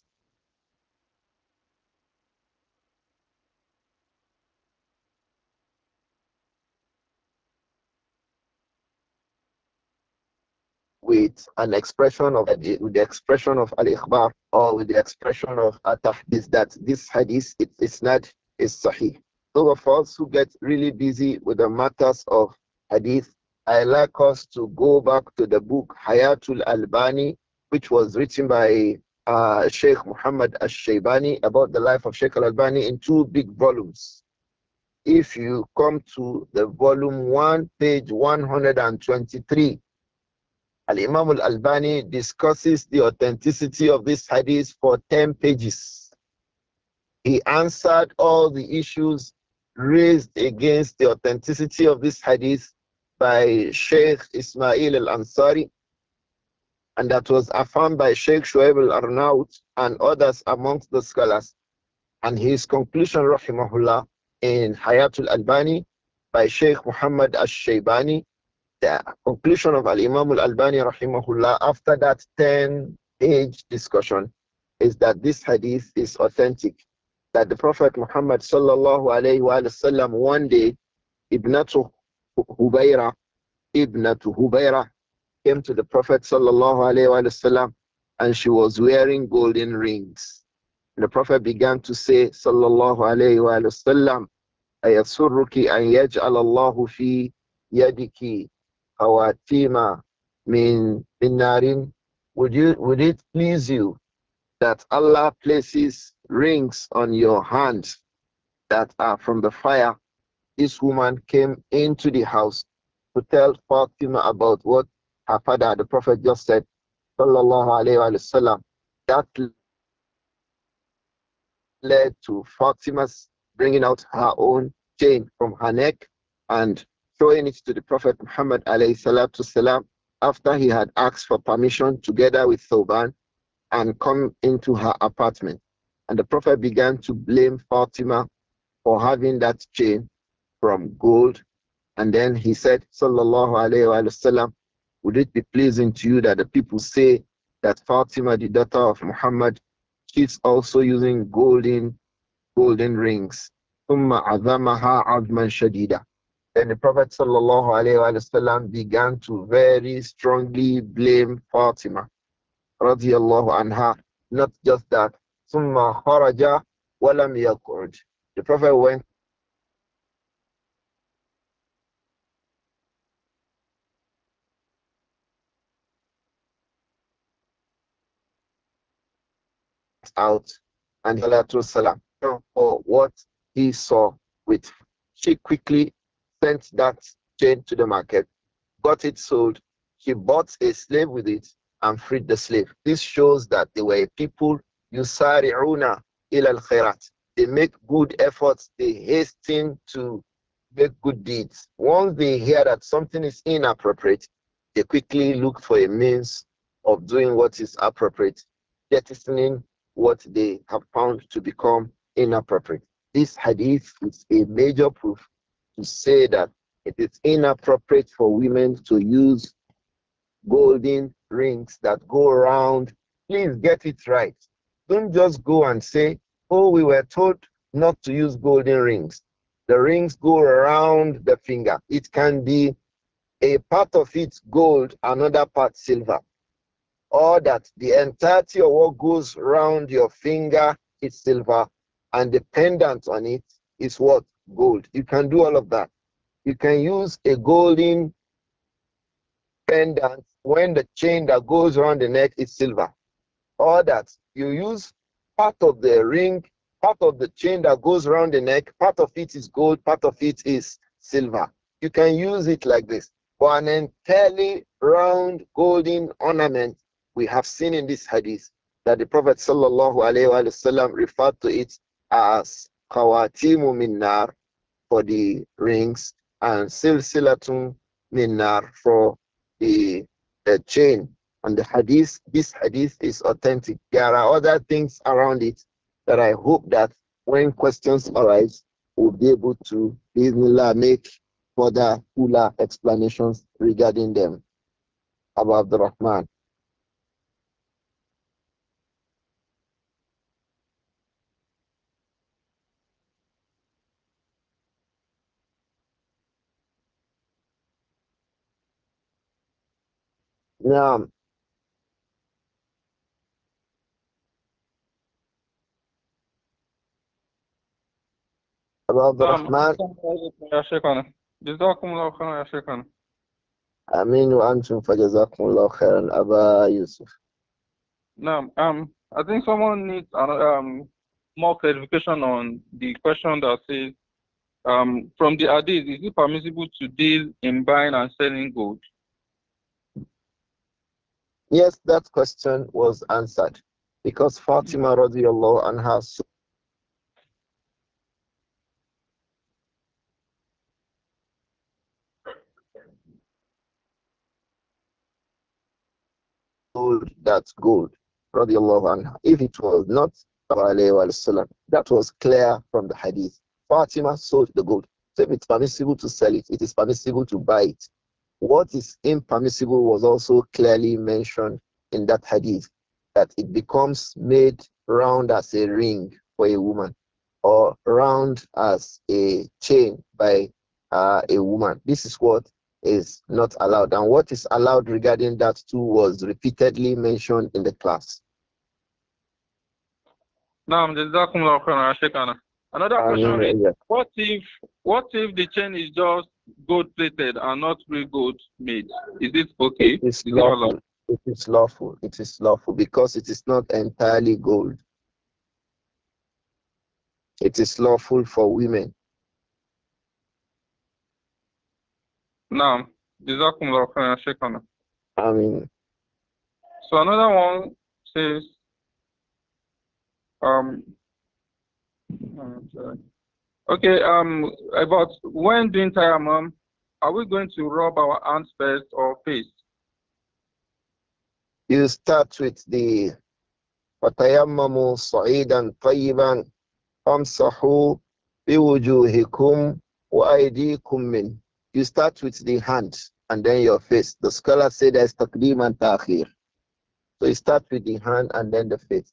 [SPEAKER 1] with an expression of with the expression of al-ikhbar or with the expression of at-tahdith that this hadith it, it's not is sahih. Those of us who get really busy with the matters of hadith, I like us to go back to the book Hayatul Albani, which was written by uh, Sheikh Muhammad Ash-Shaybani about the life of Sheikh Al-Albani in two big volumes. If you come to the volume one, page one hundred twenty-three, Al-Imam Al-Albani discusses the authenticity of this hadith for ten pages. He answered all the issues raised against the authenticity of this hadith by Sheikh Ismail Al-Ansari, and that was affirmed by Sheikh Shuaib Al-Arnaut and others amongst the scholars. And his conclusion, rahimahullah, in Hayatul Albani by Sheikh Muhammad Ash-Shaybani, the conclusion of Al-Imam Al-Albani rahimahullah after that ten page discussion is that this hadith is authentic, that the Prophet Muhammad sallallahu alayhi wa sallam one day, Ibnatu Hubayra, Ibnatu Hubayra came to the Prophet sallallahu alayhi wa sallam and she was wearing golden rings. And the Prophet began to say sallallahu alayhi wa sallam, Ayasurruki an yaj'al Allahu fi yadiki Awatima min minarin. Would you would it please you that Allah places rings on your hands that are from the fire? This woman came into the house to tell Fatima about what her father, the Prophet, just said, sallallahu alayhi wa sallam. That led to Fatima's bringing out her own chain from her neck and showing it to the Prophet Muhammad alayhi salatu salam after he had asked for permission together with Thoban and come into her apartment. And the Prophet began to blame Fatima for having that chain from gold. And then he said, sallallahu alayhi wa sallam, would it be pleasing to you that the people say that Fatima, the daughter of Muhammad, she's also using golden golden rings. ثم عظمها عظما شديدا. Then the Prophet sallallahu alaihi wasallam began to very strongly blame Fatima. radiallahu anha. Not just that. ثم خرج ولم يقعد. The Prophet went out and salam for what he saw with. She quickly sent that chain to the market, got it sold. She bought a slave with it and freed the slave. This shows that they were people yusari'una ila al-khairat. They make good efforts. They hasten to make good deeds. Once they hear that something is inappropriate, they quickly look for a means of doing what is appropriate, jettisoning what they have found to become inappropriate. This hadith is a major proof to say that it is inappropriate for women to use golden rings that go around. Please get it right. Don't just go and say, oh, we were told not to use golden rings. The rings go around the finger. It can be a part of it gold, another part silver. Or that the entirety of what goes around your finger is silver and the pendant on it is what? Gold. You can do all of that. You can use a golden pendant when the chain that goes around the neck is silver. Or that you use part of the ring, part of the chain that goes around the neck, part of it is gold, part of it is silver. You can use it like this. For an entirely round golden ornament, we have seen in this hadith that the Prophet sallallahu alaihi wasallam referred to it as khawatimu min nar for the rings and silsilatun min nar for the, the chain. And the hadith, this hadith is authentic. There are other things around it that I hope that when questions arise, we'll be able to, bismillah, make further fuller explanations regarding them. About the Rahman. Naam. About the
[SPEAKER 2] نعم
[SPEAKER 1] Rahman.
[SPEAKER 2] أحسن عليكم يا شيخنا جزاكم الله خيرا يا شيخنا.
[SPEAKER 1] Amin wa antum fajazakumullah khairan, Aba Yusuf.
[SPEAKER 2] نعم um I think someone needs another, um more clarification on the question that says um from the hadith, is it permissible to deal in buying and selling gold?
[SPEAKER 1] Yes, that question was answered because Fatima radiallahu anha sold that gold, radiallahu anha. If it was not alayhi wasallam, that was clear from the hadith. Fatima sold the gold. So if it's permissible to sell it, it is permissible to buy it. What is impermissible was also clearly mentioned in that hadith, that it becomes made round as a ring for a woman or round as a chain by uh, a woman. This is what is not allowed. And what is allowed regarding that too was repeatedly mentioned in the class.
[SPEAKER 2] نعم جزاكم الله خيرا يا شيخنا. Another
[SPEAKER 1] I
[SPEAKER 2] question is,
[SPEAKER 1] mean, yeah.
[SPEAKER 2] what if what if the chain is just gold plated and not real gold made? Is it okay?
[SPEAKER 1] It is
[SPEAKER 2] Is it allowed?
[SPEAKER 1] lawful. It is lawful. It is lawful because it is not entirely gold. It is lawful for women.
[SPEAKER 2] نعم جزاكم الله خيرا يا شيخنا.
[SPEAKER 1] I mean,
[SPEAKER 2] So another one says, um, um, sorry. okay, um, about when doing tayammum, are we going to rub our hands first or face?
[SPEAKER 1] you start with the وَتَيَمَّمُوا صَعِيدًا طَيِّبًا فَامْسَحُوا بِوُجُوهِكُمْ وَأَيْدِيكُمْ مِنْهُ. You start with the hand and then your face. The scholars say there's taqdeem and ta'khir. So you start with the hand and then the face.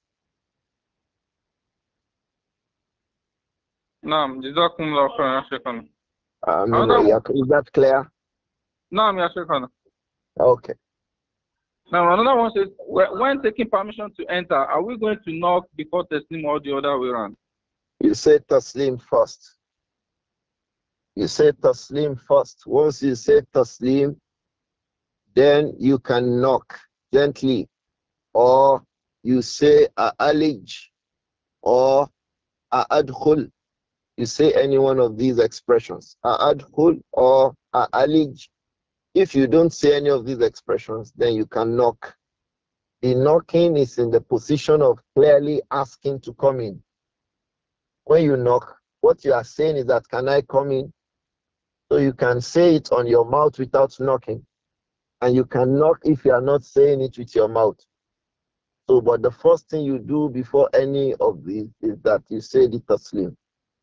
[SPEAKER 2] نعم جزاكم الله خيرا يا شيخنا.
[SPEAKER 1] I mean,
[SPEAKER 2] Another one,
[SPEAKER 1] is that clear?
[SPEAKER 2] نعم يا شيخنا.
[SPEAKER 1] Okay.
[SPEAKER 2] Now, another one says, "Wh- when taking permission to enter, are we going to knock before testing or the other way around?"
[SPEAKER 1] You say taslim first. You say taslim first. Once you say taslim, then you can knock gently, or you say a'alij, or a'adkhul. You say any one of these expressions, a'adkhul or a'alij. If you don't say any of these expressions, then you can knock. The knocking is in the position of clearly asking to come in. When you knock, what you are saying is that, can I come in? So you can say it on your mouth without knocking. And you can knock if you are not saying it with your mouth. So, but the first thing you do before any of these is that you say the taslim.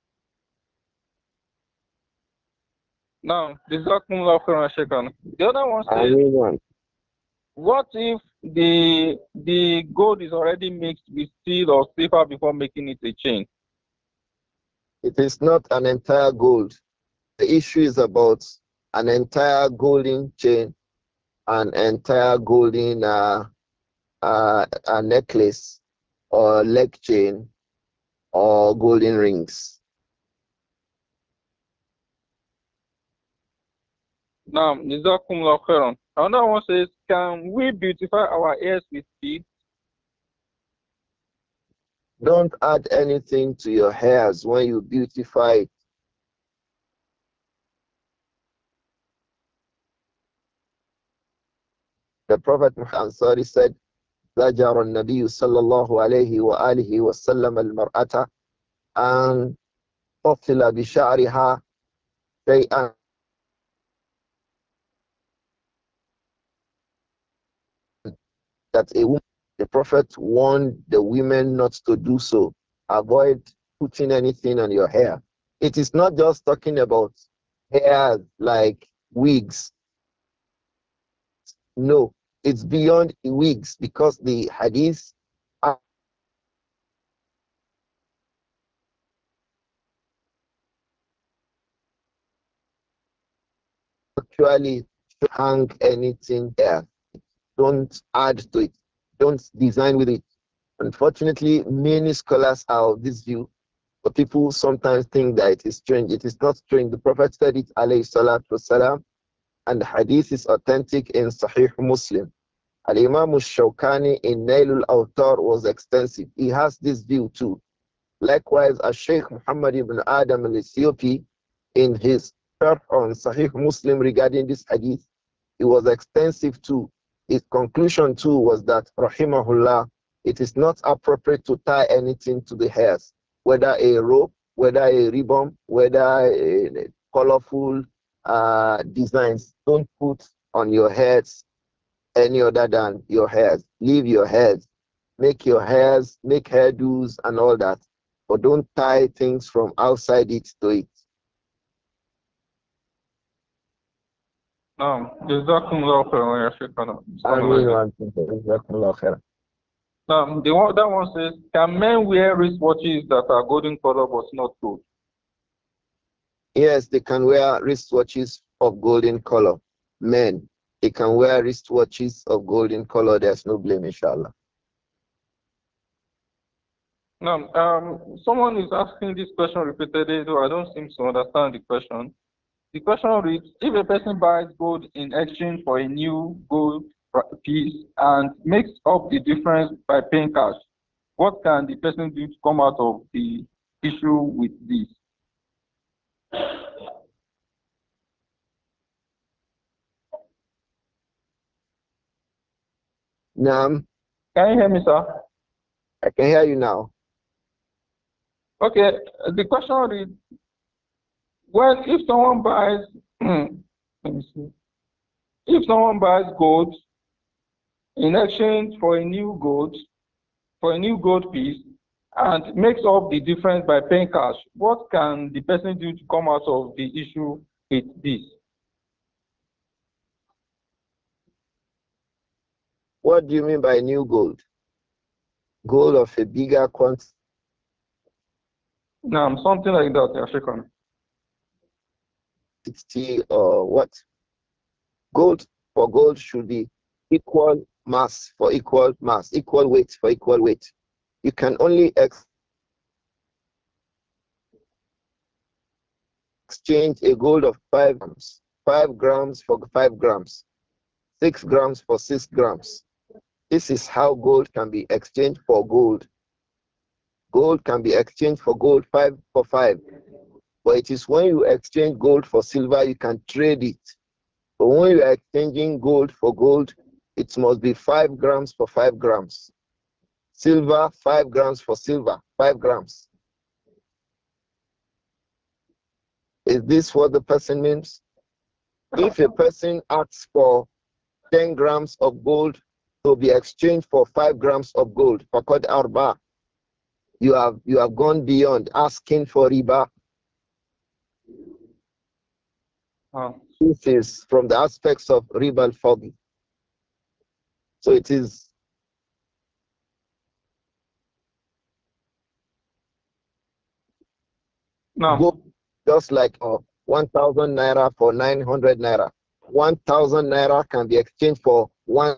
[SPEAKER 2] Now, this the other one
[SPEAKER 1] I
[SPEAKER 2] says,
[SPEAKER 1] mean one.
[SPEAKER 2] what if the the gold is already mixed with steel or silver before making it a chain?
[SPEAKER 1] It is not an entire gold. The issue is about an entire golden chain, an entire golden uh, uh, a necklace, or leg chain, or golden rings.
[SPEAKER 2] Now, Jazakumullah khairan. Another one says, can we beautify our ears with beads?
[SPEAKER 1] Don't add anything to your hairs when you beautify it. The Prophet Muhammad said, زجر النبي صلى الله عليه وآله وسلم المرأة أن تصل بشعرها شيئا. That a woman, the Prophet warned the women not to do so. Avoid putting anything on your hair. It is not just talking about hair like wigs. No, it's beyond wigs, because the hadith actually hang anything there. Don't add to it. Don't design with it. Unfortunately, many scholars are of this view, but people sometimes think that it is strange. It is not strange. The Prophet said it, alayhi salatu wasalam, and the hadith is authentic in Sahih Muslim. Al-Imam al-Shawkani in Nail al-Awtar was extensive. He has this view too. Likewise, as Sheikh Muhammad ibn Adam al-Ethiopi, in his sharh on Sahih Muslim regarding this hadith, it was extensive too. His conclusion too was that, rahimahullah, it is not appropriate to tie anything to the hairs, whether a rope, whether a ribbon, whether a colorful uh, designs. Don't put on your heads any other than your hairs. Leave your hairs. Make your hairs, make hairdos and all that. But don't tie things from outside it to it.
[SPEAKER 2] Now, Jazakumullah khairan, ya Shaykhana.
[SPEAKER 1] I mean, one thing, Jazakallah khair.
[SPEAKER 2] Now, the one, that one says, can men wear wristwatches that are golden color but not gold?
[SPEAKER 1] Yes, they can wear wristwatches of golden color. Men, they can wear wristwatches of golden color. There's no blame, inshallah.
[SPEAKER 2] Now, um, someone is asking this question repeatedly, though I don't seem to understand the question. The question reads, if a person buys gold in exchange for a new gold piece and makes up the difference by paying cash, what can the person do to come out of the issue with this?
[SPEAKER 1] Nam,
[SPEAKER 2] Can you hear me, sir?
[SPEAKER 1] I can hear you now.
[SPEAKER 2] Okay, the question reads, well, if someone buys, let me see, if someone buys gold in exchange for a new gold, for a new gold piece, and makes up the difference by paying cash, what can the person do to come out of the issue with this?
[SPEAKER 1] What do you mean by new gold? Gold of a bigger quantity
[SPEAKER 2] Now, something like that, African.
[SPEAKER 1] or what? Gold for gold should be equal mass for equal mass, equal weight for equal weight. You can only ex exchange a gold of five grams, five grams for five grams, six grams for six grams. This is how gold can be exchanged for gold. Gold can be exchanged for gold five for five. But it is when you exchange gold for silver, you can trade it. But when you are exchanging gold for gold, it must be five grams for five grams. Silver, five grams for silver, five grams. Is this what the person means? If a person asks for ten grams of gold to be exchanged for five grams of gold, faqad arba, you have you have gone beyond asking for riba.
[SPEAKER 2] Oh.
[SPEAKER 1] This is from the aspects of riba al-fadl. So it is
[SPEAKER 2] No.
[SPEAKER 1] gold just like uh, one thousand naira for nine hundred naira. one thousand naira can be exchanged for one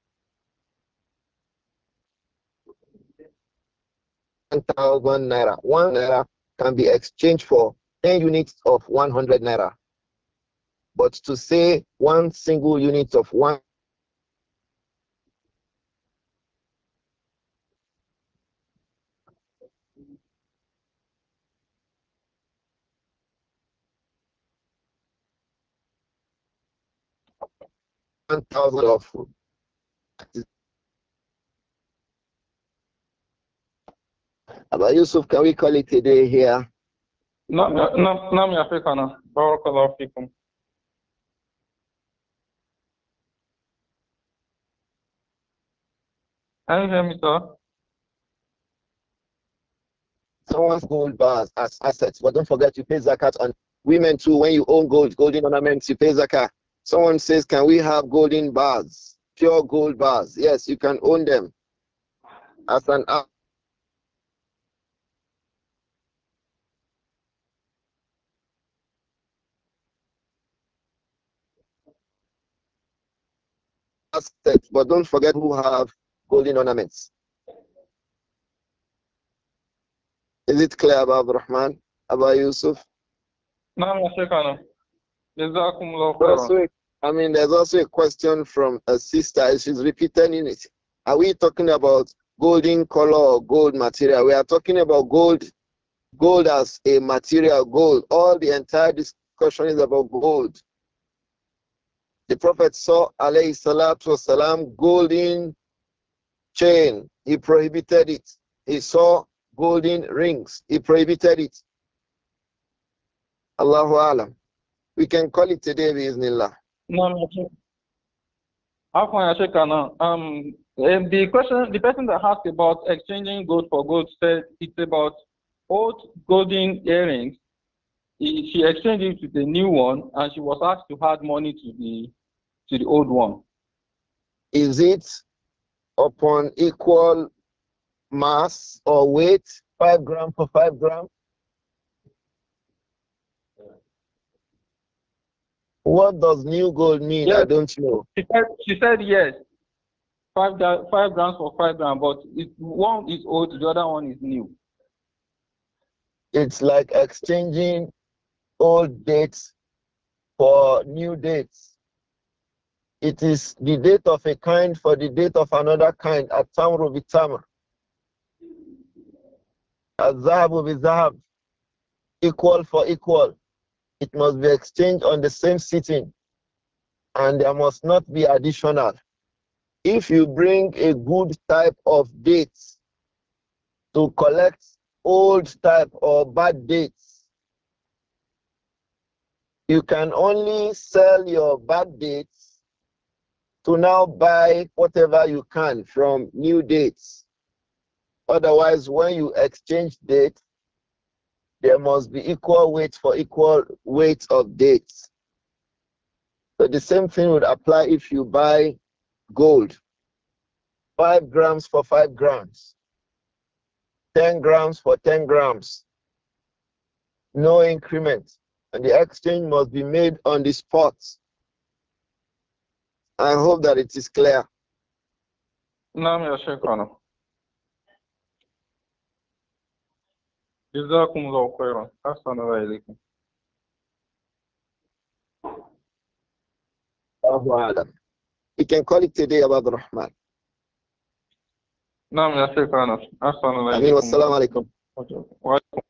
[SPEAKER 1] thousand naira. one naira can be exchanged for ten units of one hundred naira. But to say one single unit of one thousand of Abba Yusuf, can we call it a day here?
[SPEAKER 2] No, no, no, no, mi Africana. Barakallahu fikum. Can you hear me, sir?
[SPEAKER 1] Someone's gold bars as assets, but don't forget you pay zakat on women too. When you own gold, golden ornaments, you pay zakat. Someone says, can we have golden bars, pure gold bars? Yes, you can own them as an asset, but don't forget who have golden ornaments. Is it clear, Abu Rahman, Abu Yusuf?
[SPEAKER 2] No, mi Africana. Jazakumullahu
[SPEAKER 1] There's
[SPEAKER 2] khairan.
[SPEAKER 1] also a- I mean, there's also a question from a sister. She's repeating it. Are we talking about golden color or gold material? We are talking about gold, gold as a material, gold. All the entire discussion is about gold. The Prophet saw, alayhi salatu wasalam, golden chain. He prohibited it. He saw golden rings. He prohibited it. Allahu alam. We can call it today, biiznillah.
[SPEAKER 2] No, mi Africana. Afwan Africana. Um, and the question, the person that asked about exchanging gold for gold said it's about old golden earrings. He, she exchanged it with a new one, and she was asked to add money to the to the old one.
[SPEAKER 1] Is it upon equal mass or weight, five gram for five gram? What does new gold mean? I
[SPEAKER 2] Yes,
[SPEAKER 1] don't know.
[SPEAKER 2] she said, she said yes. Five, gra- five grams for five grams, but it, one is old, the other one is new.
[SPEAKER 1] It's like exchanging old dates for new dates. It is the date of a kind for the date of another kind. At-tamru bi-tamr. Al-zahabu bi-zahab. Equal for equal. It must be exchanged on the same sitting, and there must not be additional. If you bring a good type of dates to collect old type or bad dates, you can only sell your bad dates to now buy whatever you can from new dates. Otherwise, when you exchange dates, there must be equal weight for equal weight of dates. So the same thing would apply if you buy gold. Five grams for five grams. Ten grams for ten grams. No increment. And the exchange must be made on the spot. I hope that it is clear.
[SPEAKER 2] نعم يا شيخنا. جزاكم الله خيرا. أحسن الله إليكم.
[SPEAKER 1] Allahu Alam. You can call it today about the Rahman.
[SPEAKER 2] نعم يا شيخنا. أحسن الله
[SPEAKER 1] Ameen.
[SPEAKER 2] إليكم.
[SPEAKER 1] Wassalamu alaikum.
[SPEAKER 2] وعليكم